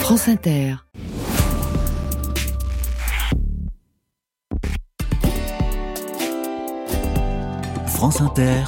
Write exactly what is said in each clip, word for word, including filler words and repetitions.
France Inter. France Inter.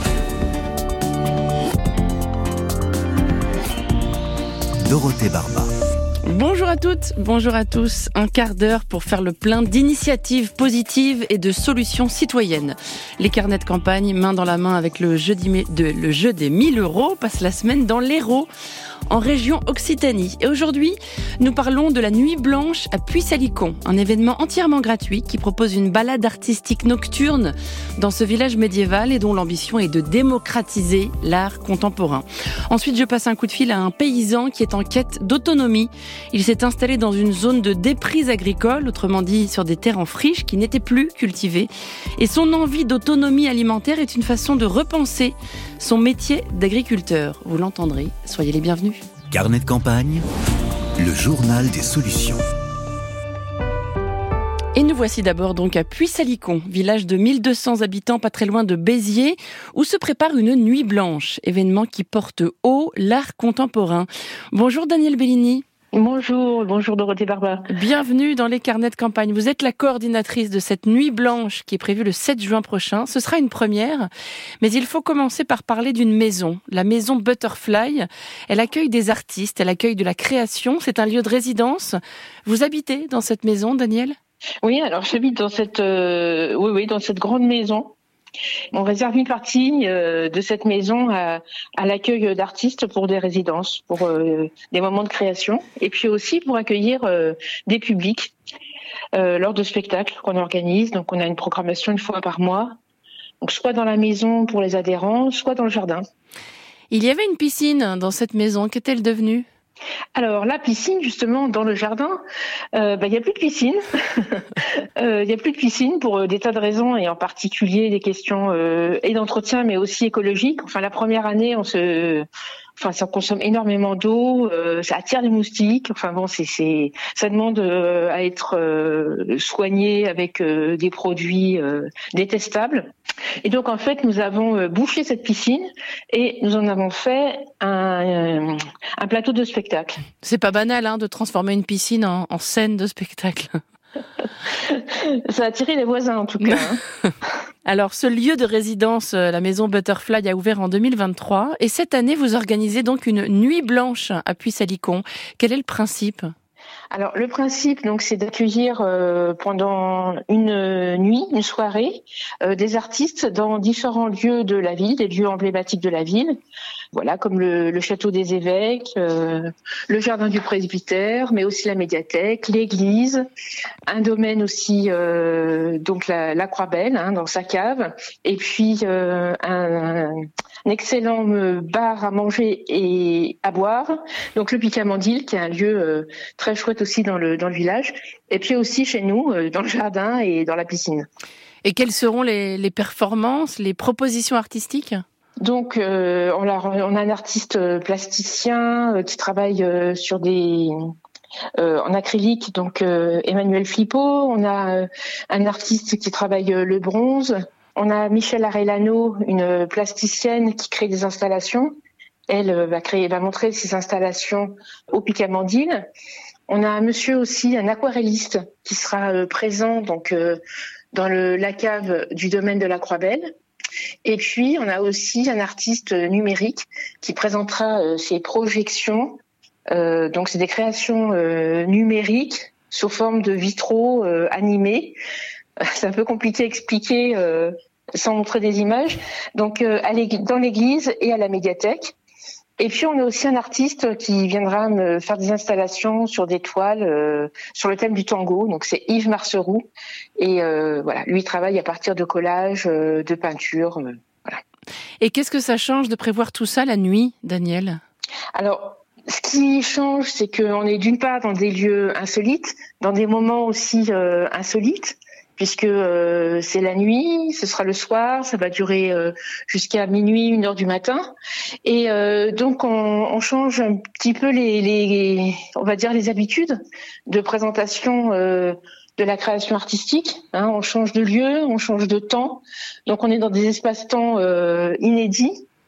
Dorothée Barba. Bonjour à toutes, bonjour à tous. Un quart d'heure pour faire le plein d'initiatives positives et de solutions citoyennes. Les carnets de campagne, main dans la main avec le jeu, de, le jeu des mille euros, passent la semaine dans l'Hérault, en région Occitanie. Et aujourd'hui, nous parlons de la Nuit Blanche à Puy-Salicon, un événement entièrement gratuit qui propose une balade artistique nocturne dans ce village médiéval et dont l'ambition est de démocratiser l'art contemporain. Ensuite, je passe un coup de fil à un paysan qui est en quête d'autonomie. Il s'est installé dans une zone de déprise agricole, autrement dit sur des terres en friche qui n'étaient plus cultivées. Et son envie d'autonomie alimentaire est une façon de repenser son métier d'agriculteur. Vous l'entendrez, soyez les bienvenus. Carnet de campagne, le journal des solutions. Et nous voici d'abord donc à Puy-Salicon, village de mille deux cents habitants pas très loin de Béziers, où se prépare une nuit blanche, événement qui porte haut l'art contemporain. Bonjour Danielle Bellini. Bonjour, bonjour Dorothée Barba. Bienvenue dans les carnets de campagne. Vous êtes la coordinatrice de cette nuit blanche qui est prévue le sept juin prochain. Ce sera une première, mais il faut commencer par parler d'une maison, la maison Butterfly. Elle accueille des artistes, elle accueille de la création, c'est un lieu de résidence. Vous habitez dans cette maison, Danielle ? Oui, alors j'habite dans cette, euh, oui, oui, dans cette grande maison. On réserve une partie euh, de cette maison à, à l'accueil d'artistes pour des résidences, pour euh, des moments de création, et puis aussi pour accueillir euh, des publics euh, lors de spectacles qu'on organise. Donc on a une programmation une fois par mois, donc soit dans la maison pour les adhérents, soit dans le jardin. Il y avait une piscine dans cette maison, qu'est-elle devenue ? Alors la piscine, justement, dans le jardin, euh, bah, il n'y a plus de piscine. euh, il n'y a plus de piscine pour euh, des tas de raisons, et en particulier des questions euh, et d'entretien, mais aussi écologiques. Enfin, la première année, on se... Enfin, ça consomme énormément d'eau, euh, ça attire les moustiques. Enfin bon, c'est, c'est, ça demande euh, à être euh, soigné avec euh, des produits euh, détestables. Et donc en fait, nous avons euh, bouché cette piscine et nous en avons fait un, euh, un plateau de spectacle. C'est pas banal, hein, de transformer une piscine en, en scène de spectacle. Ça a attiré les voisins en tout cas. Hein. Alors, ce lieu de résidence, la maison Butterfly, a ouvert en deux mille vingt-trois. Et cette année, vous organisez donc une nuit blanche à Puy-Salicon. Quel est le principe ? Alors, le principe, donc, c'est d'accueillir euh, pendant une euh, nuit, une soirée, euh, des artistes dans différents lieux de la ville, des lieux emblématiques de la ville. Voilà, comme le, le château des évêques, euh, le jardin du presbytère, mais aussi la médiathèque, l'église, un domaine aussi, euh, donc la, la Croix-Belle, hein, dans sa cave, et puis euh, un, un excellent bar à manger et à boire, donc le Picamandil, qui est un lieu euh, très chouette aussi dans le dans le village, et puis aussi chez nous, euh, dans le jardin et dans la piscine. Et quelles seront les, les performances, les propositions artistiques ? Donc, euh, on, a, on a un artiste plasticien euh, qui travaille euh, sur des euh, en acrylique, donc euh, Emmanuel Flippo. On a euh, un artiste qui travaille euh, le bronze. On a Michel Arellano, une plasticienne qui crée des installations. Elle euh, va créer, va montrer ses installations au Picamandil. On a un monsieur aussi, un aquarelliste, qui sera euh, présent donc euh, dans le, la cave du domaine de la Croix-Belle. Et puis, on a aussi un artiste numérique qui présentera euh, ses projections. Euh, donc, c'est des créations euh, numériques sous forme de vitraux euh, animés. C'est un peu compliqué à expliquer euh, sans montrer des images. Donc, euh, à dans l'église et à la médiathèque. Et puis, on a aussi un artiste qui viendra me faire des installations sur des toiles euh, sur le thème du tango. Donc, c'est Yves Marceroux. Et euh, voilà, lui, il travaille à partir de collages, euh, de peintures. Euh, voilà. Et qu'est-ce que ça change de prévoir tout ça la nuit, Danielle ? Alors, ce qui change, c'est qu'on est d'une part dans des lieux insolites, dans des moments aussi euh, insolites, puisque euh, c'est la nuit, ce sera le soir, ça va durer euh, jusqu'à minuit, une heure du matin, et euh, donc on, on change un petit peu les, les, on va dire les habitudes de présentation euh, de la création artistique. Hein, on change de lieu, on change de temps, donc on est dans des espaces-temps euh, inédits.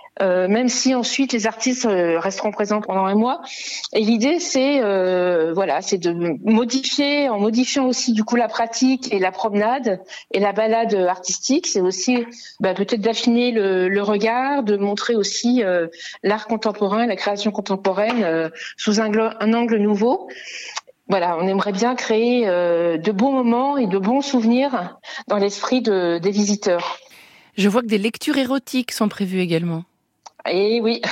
Euh, même si ensuite les artistes euh, resteront présents pendant un mois. Et l'idée, c'est euh, voilà, c'est de modifier, en modifiant aussi du coup la pratique et la promenade et la balade artistique. C'est aussi bah, peut-être d'affiner le, le regard, de montrer aussi euh, l'art contemporain, la création contemporaine euh, sous un, un angle nouveau. Voilà, on aimerait bien créer euh, de bons moments et de bons souvenirs dans l'esprit de, des visiteurs. Je vois que des lectures érotiques sont prévues également. Et oui,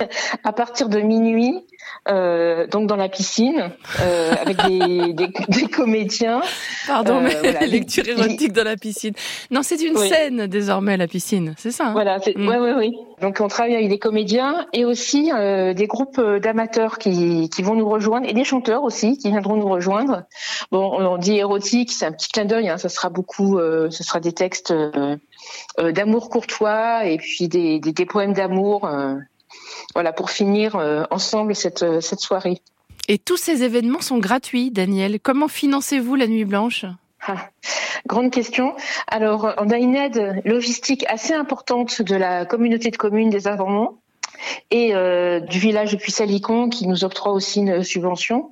à partir de minuit, euh, donc dans la piscine, euh, avec des, des, des comédiens. Pardon, euh, mais voilà, lecture des, érotique dans la piscine. Non, c'est une oui. scène désormais, la piscine, c'est ça hein Voilà, c'est, mmh. ouais, ouais, oui. Donc on travaille avec des comédiens et aussi euh, des groupes d'amateurs qui, qui vont nous rejoindre et des chanteurs aussi qui viendront nous rejoindre. Bon, on dit érotique, c'est un petit clin d'œil, hein, ça sera beaucoup, euh, ce sera des textes euh, euh, d'amour courtois et puis des, des, des poèmes d'amour. Euh, voilà, pour finir euh, ensemble cette, cette soirée. Et tous ces événements sont gratuits, Danielle. Comment financez-vous la Nuit Blanche ? Ah, grande question. Alors, on a une aide logistique assez importante de la communauté de communes des Avants et euh, du village de Puy-Salicon qui nous octroie aussi une subvention.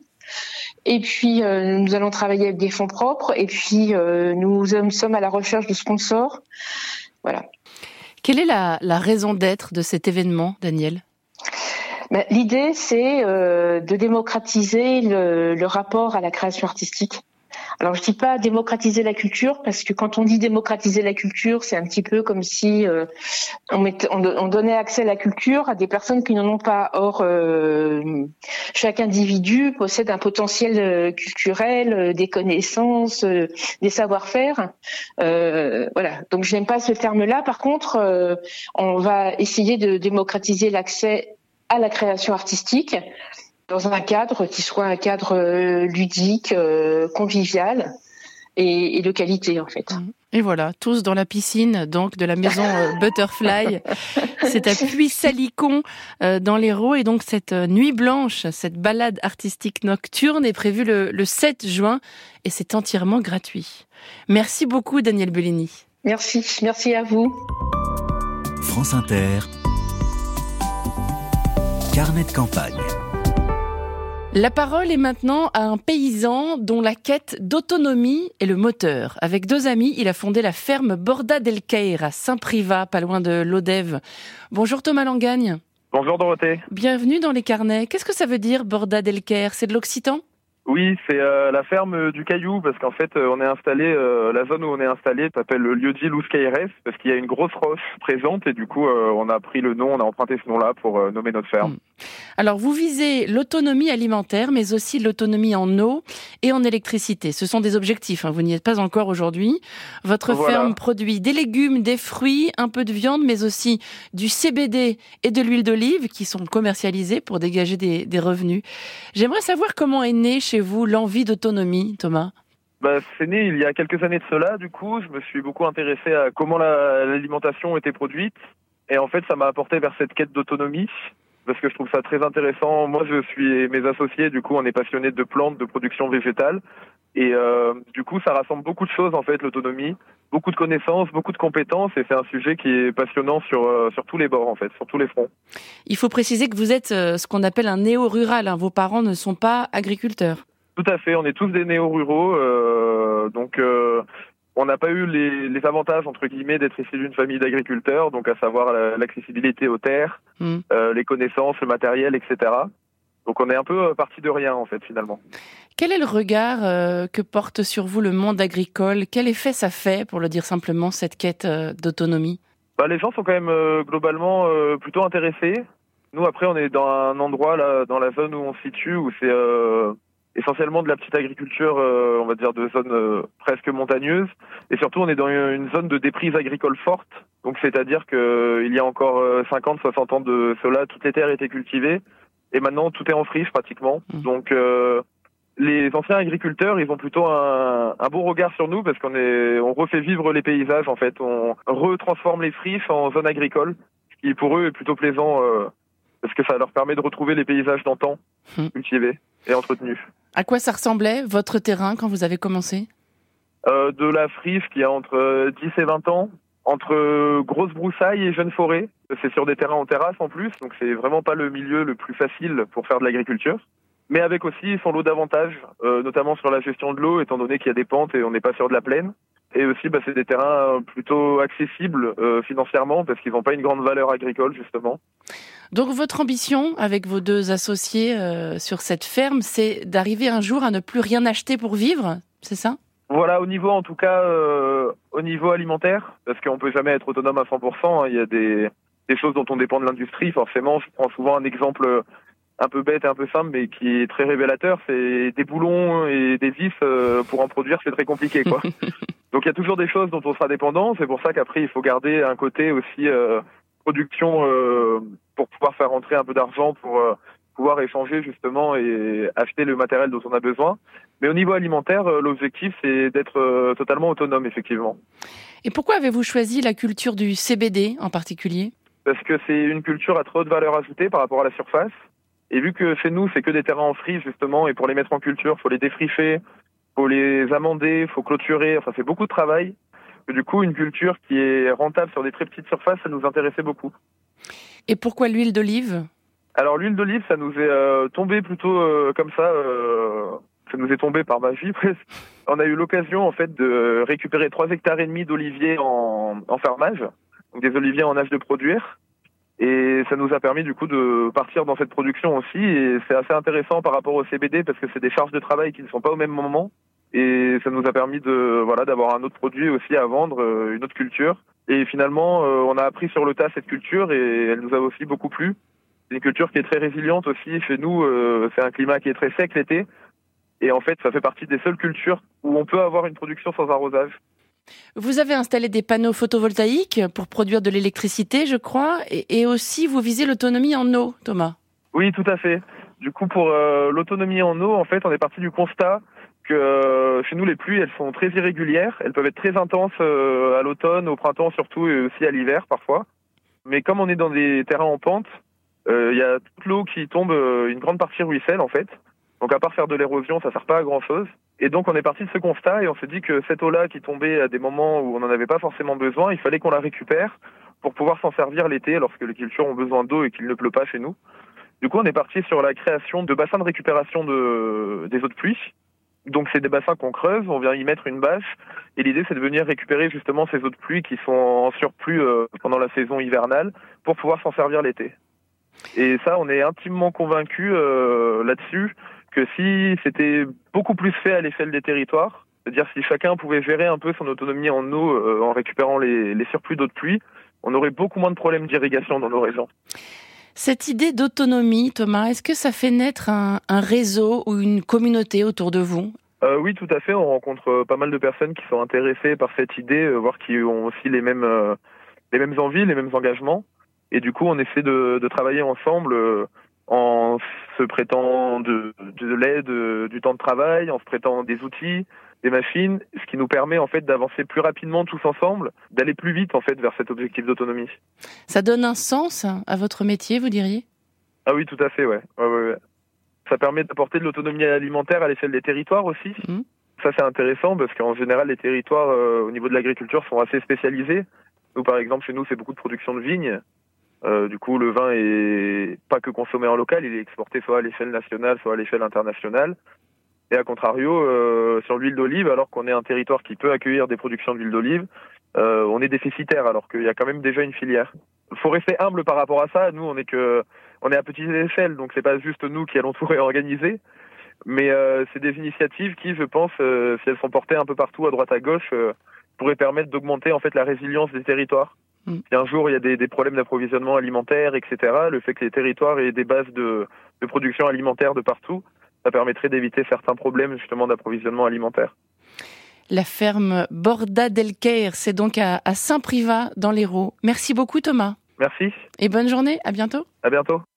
Et puis, euh, nous allons travailler avec des fonds propres et puis euh, nous sommes à la recherche de sponsors. Voilà. Quelle est la, la raison d'être de cet événement, Danielle ? Ben, l'idée, c'est euh, de démocratiser le, le rapport à la création artistique. Alors, je dis pas démocratiser la culture, parce que quand on dit démocratiser la culture, c'est un petit peu comme si euh, on, mettait, on, on donnait accès à la culture à des personnes qui n'en ont pas. Or, euh, chaque individu possède un potentiel culturel, euh, des connaissances, euh, des savoir-faire. Euh, voilà. Donc, je n'aime pas ce terme-là. Par contre, euh, on va essayer de démocratiser l'accès à la création artistique dans un cadre qui soit un cadre euh, ludique, euh, convivial et, et de qualité en fait. Et voilà, tous dans la piscine donc de la maison euh, Butterfly. C'est à Puy-Salicon euh, dans l'Hérault et donc cette euh, nuit blanche, cette balade artistique nocturne est prévue le, le sept juin et c'est entièrement gratuit. Merci beaucoup Danielle Bellini. Merci, merci à vous. France Inter, carnet de campagne. La parole est maintenant à un paysan dont la quête d'autonomie est le moteur. Avec deux amis, il a fondé la ferme Borda del Caire à Saint-Privat, pas loin de Lodève. Bonjour Thomas Langagne. Bonjour Dorothée. Bienvenue dans les carnets. Qu'est-ce que ça veut dire Borda del Caire ? C'est de l'occitan ? Oui, c'est euh, la ferme du Caillou, parce qu'en fait, euh, on est installé, euh, la zone où on est installé s'appelle le lieu-dit Luz Caires, parce qu'il y a une grosse roche présente, et du coup, euh, on a pris le nom, on a emprunté ce nom-là pour euh, nommer notre ferme. Alors, vous visez l'autonomie alimentaire, mais aussi l'autonomie en eau et en électricité. Ce sont des objectifs, hein, vous n'y êtes pas encore aujourd'hui. Votre voilà. ferme produit des légumes, des fruits, un peu de viande, mais aussi du C B D et de l'huile d'olive qui sont commercialisés pour dégager des, des revenus. J'aimerais savoir comment est née chez vous l'envie d'autonomie, Thomas ? Bah, c'est né il y a quelques années de cela, du coup, je me suis beaucoup intéressé à comment la, l'alimentation était produite, et en fait, ça m'a apporté vers cette quête d'autonomie, parce que je trouve ça très intéressant. Moi, je suis, mes associés, du coup, on est passionnés de plantes, de production végétale, et euh, du coup, ça rassemble beaucoup de choses, en fait, l'autonomie, beaucoup de connaissances, beaucoup de compétences, et c'est un sujet qui est passionnant sur, euh, sur tous les bords, en fait, sur tous les fronts. Il faut préciser que vous êtes euh, ce qu'on appelle un néo-rural, hein. Vos parents ne sont pas agriculteurs. Tout à fait, on est tous des néo-ruraux, euh, donc euh, on n'a pas eu les, les avantages, entre guillemets, d'être issus d'une famille d'agriculteurs, donc à savoir la, l'accessibilité aux terres, mmh. euh, les connaissances, le matériel, et cetera. Donc on est un peu parti de rien, en fait, finalement. Quel est le regard euh, que porte sur vous le monde agricole ? Quel effet ça fait, pour le dire simplement, cette quête euh, d'autonomie ? Bah, les gens sont quand même euh, globalement euh, plutôt intéressés. Nous, après, on est dans un endroit, là, dans la zone où on se situe, où c'est... Euh, essentiellement de la petite agriculture, euh, on va dire de zone euh, presque montagneuse, et surtout on est dans une zone de déprise agricole forte, donc c'est-à-dire que euh, il y a encore euh, cinquante soixante ans de cela, toutes les terres étaient cultivées, et maintenant tout est en friche pratiquement, mmh. donc euh, les anciens agriculteurs, ils ont plutôt un, un beau regard sur nous, parce qu'on est, on refait vivre les paysages en fait, on retransforme les friches en zone agricole, ce qui pour eux est plutôt plaisant, euh, parce que ça leur permet de retrouver les paysages d'antan, mmh. cultivés et entretenus. À quoi ça ressemblait, votre terrain, quand vous avez commencé ? euh, De la friche qui a entre dix et vingt ans, entre grosses broussailles et jeunes forêts. C'est sur des terrains en terrasse en plus, donc c'est vraiment pas le milieu le plus facile pour faire de l'agriculture. Mais avec aussi son lot d'avantages, euh, notamment sur la gestion de l'eau, étant donné qu'il y a des pentes et on n'est pas sur de la plaine. Et aussi, bah, c'est des terrains plutôt accessibles euh, financièrement parce qu'ils n'ont pas une grande valeur agricole, justement. Donc votre ambition, avec vos deux associés euh, sur cette ferme, c'est d'arriver un jour à ne plus rien acheter pour vivre, c'est ça ? Voilà, au niveau en tout cas, euh, au niveau alimentaire, parce qu'on peut jamais être autonome à cent pour cent, hein, il y a des, des choses dont on dépend de l'industrie, forcément. Je prends souvent un exemple un peu bête et un peu simple, mais qui est très révélateur, c'est des boulons et des vis, euh, pour en produire, c'est très compliqué, quoi. Donc il y a toujours des choses dont on sera dépendant, c'est pour ça qu'après il faut garder un côté aussi euh, production euh, pour pouvoir faire rentrer un peu d'argent, pour euh, pouvoir échanger justement et acheter le matériel dont on a besoin. Mais au niveau alimentaire, euh, l'objectif c'est d'être euh, totalement autonome, effectivement. Et pourquoi avez-vous choisi la culture du C B D en particulier ? Parce que c'est une culture à très haute valeur ajoutée par rapport à la surface. Et vu que chez nous, c'est que des terrains en frise, justement, et pour les mettre en culture, faut les défricher, faut les amender, faut clôturer, enfin, c'est beaucoup de travail. Et du coup, une culture qui est rentable sur des très petites surfaces, ça nous intéressait beaucoup. Et pourquoi l'huile d'olive ? Alors, l'huile d'olive, ça nous est euh, tombé plutôt euh, comme ça, euh, ça nous est tombé par magie, presque. On a eu l'occasion, en fait, de récupérer trois hectares et demi d'oliviers en, en fermage, donc des oliviers en âge de produire. Et ça nous a permis du coup de partir dans cette production aussi, et c'est assez intéressant par rapport au C B D parce que c'est des charges de travail qui ne sont pas au même moment, et ça nous a permis de voilà d'avoir un autre produit aussi à vendre, une autre culture. Et finalement, on a appris sur le tas cette culture et elle nous a aussi beaucoup plu. C'est une culture qui est très résiliente aussi. Chez nous, c'est un climat qui est très sec l'été, et en fait, ça fait partie des seules cultures où on peut avoir une production sans arrosage. Vous avez installé des panneaux photovoltaïques pour produire de l'électricité, je crois, et, et aussi vous visez l'autonomie en eau, Thomas. Oui, tout à fait. Du coup, pour euh, l'autonomie en eau, en fait, on est parti du constat que euh, chez nous, les pluies, elles sont très irrégulières. Elles peuvent être très intenses euh, à l'automne, au printemps surtout, et aussi à l'hiver parfois. Mais comme on est dans des terrains en pente, il euh, y a toute l'eau qui tombe, euh, une grande partie ruisselle, en fait. Donc à part faire de l'érosion, ça sert pas à grand-chose. Et donc on est parti de ce constat et on s'est dit que cette eau-là qui tombait à des moments où on n'en avait pas forcément besoin, il fallait qu'on la récupère pour pouvoir s'en servir l'été lorsque les cultures ont besoin d'eau et qu'il ne pleut pas chez nous. Du coup on est parti sur la création de bassins de récupération de, des eaux de pluie. Donc c'est des bassins qu'on creuse, on vient y mettre une bâche et l'idée c'est de venir récupérer justement ces eaux de pluie qui sont en surplus euh, pendant la saison hivernale pour pouvoir s'en servir l'été. Et ça on est intimement convaincus euh, là-dessus que si c'était beaucoup plus fait à l'échelle des territoires, c'est-à-dire si chacun pouvait gérer un peu son autonomie en eau euh, en récupérant les, les surplus d'eau de pluie, on aurait beaucoup moins de problèmes d'irrigation dans nos régions. Cette idée d'autonomie, Thomas, est-ce que ça fait naître un, un réseau ou une communauté autour de vous ? euh, Oui, tout à fait. On rencontre pas mal de personnes qui sont intéressées par cette idée, euh, voire qui ont aussi les mêmes, euh, les mêmes envies, les mêmes engagements. Et du coup, on essaie de, de travailler ensemble euh, en se prêtant de, de l'aide, de, du temps de travail, en se prêtant des outils, des machines, ce qui nous permet en fait d'avancer plus rapidement tous ensemble, d'aller plus vite en fait vers cet objectif d'autonomie. Ça donne un sens à votre métier, vous diriez ? Ah oui, tout à fait, ouais. ouais, ouais, ouais. Ça permet d'apporter de l'autonomie alimentaire à l'échelle des territoires aussi. Mmh. Ça c'est intéressant parce qu'en général les territoires euh, au niveau de l'agriculture sont assez spécialisés. Nous par exemple chez nous c'est beaucoup de production de vignes. Euh, du coup, le vin est pas que consommé en local, il est exporté soit à l'échelle nationale, soit à l'échelle internationale. Et à contrario, euh, sur l'huile d'olive, alors qu'on est un territoire qui peut accueillir des productions d'huile d'olive, euh, on est déficitaire, alors qu'il y a quand même déjà une filière. Il faut rester humble par rapport à ça. Nous, on est que, on est à petite échelle, donc c'est pas juste nous qui allons tout réorganiser. Mais euh, c'est des initiatives qui, je pense, euh, si elles sont portées un peu partout, à droite à gauche, euh, pourraient permettre d'augmenter en fait la résilience des territoires. Si un jour il y a des, des problèmes d'approvisionnement alimentaire, et cetera, le fait que les territoires aient des bases de, de production alimentaire de partout, ça permettrait d'éviter certains problèmes justement d'approvisionnement alimentaire. La ferme Borda del Caire, c'est donc à, à Saint-Privat dans l'Hérault. Merci beaucoup Thomas. Merci. Et bonne journée, à bientôt. À bientôt.